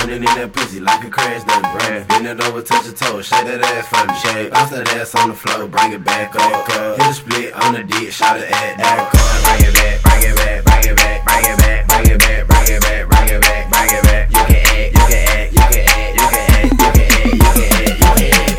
Running in that pussy like a crash dummy. Bend it over, touch your toes, shake that ass for me. Shake off that ass on the floor, bring it back up. Hit a split on the dick, shot it at that. Bring it back, bring it back, bring it back, bring it back, bring it back, bring it back, bring it back, bring it back. You can act, you can act, you can act, you can act, you can act, you can act, you can act.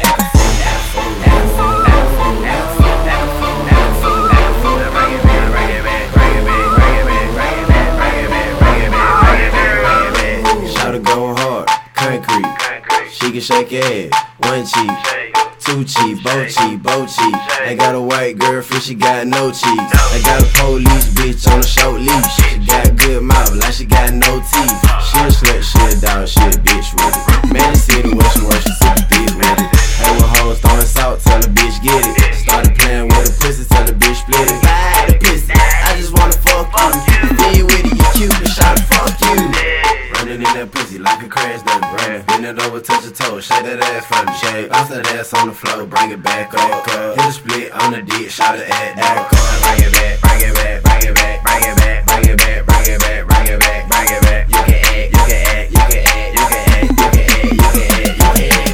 Going hard, concrete. She can shake your head, one cheek, two cheek, both cheek, both cheek. I got a white girlfriend, she got no cheeks. I got a police bitch on a short leash. She got good mouth, like she got no teeth. She a slut, she a dog, she a bitch with it. Man, the city where she works, she super thick with it. Hey, with hoes throwing salt, tell the bitch get it. Started playing with the pussy, tell the bitch split it. Buy the pussy, I just wanna fuck you. Then you with it, you cute, but shot fuck you. Running in that pussy like a crash dummy. Bend it over, touch your toes, shake that ass for me. Shake off that ass on the floor, bring it back up. Hit a split on the dick, shot it at that. Bring it back, bring it back, bring it back, bring it back, bring it back, bring it back, bring it back, bring it back. You can act, you can act, you can act, you can act, you can act, you can act, you can act.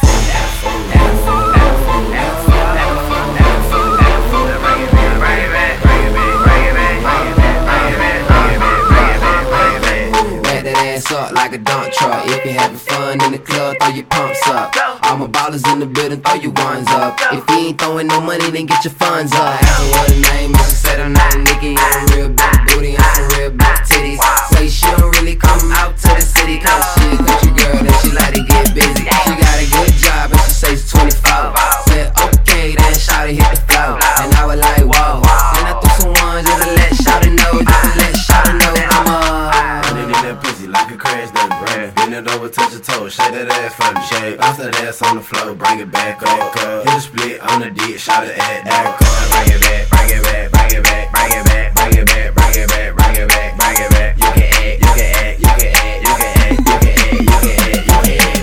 Up like a dump truck. If you're having fun in the club, throw your pumps up. All my ballers in the building, throw your ones up. If you ain't throwing no money, then get your funds up. Ask her what her name is, she said her name Nikki. I'm a real big booty and some real big titties. Say she don't really come out to the city, cause she a country girl and she like to get busy. She got a good job and she say she's 24. Said okay, then shawty hit the floor. And I was like, whoa. Then I threw some ones just to let shawty know, just to let shawty know I'm running in that pussy like a crash dummy. Bend it over, touch your toes, shake that ass for me. Shake off that ass on the floor, bring it back up. Hit a split on the dick, shot it at that. Bring it back, bring it back, bring it back, bring it back, bring it back, bring it back, bring it back, bring it back. You can act, you can act, you can act, you can act, you can act, you can act, you can act.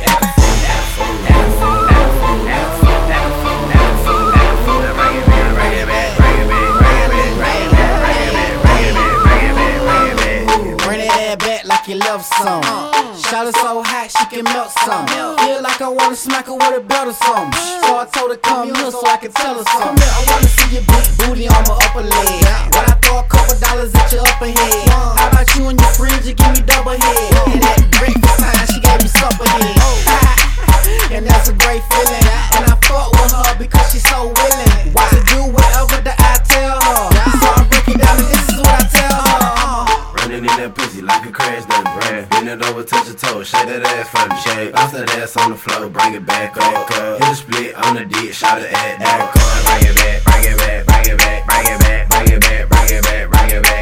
You love some. Shot her so hot she can melt some. Feel like I wanna smack her with a belt or something. So I told her come here so I can tell her something. I wanna see your big booty on my upper leg. When I throw a couple dollars at your upper head. How about you and your friends, you give me double head. And at breakfast time she gave me supper head. And that's a great feeling. And I fuck with her because she's so willing to do whatever that I tell her. So I break it down and this is what I tell her. Running in that pussy like a crash dummy. Bend it over, touch your toes, shake that ass for me. Shake off that ass on the floor, bring it back up. Hit a split on the dick, shot it at that. Bring it back, bring it back, bring it back, bring it back, bring it back, bring it back, bring it back.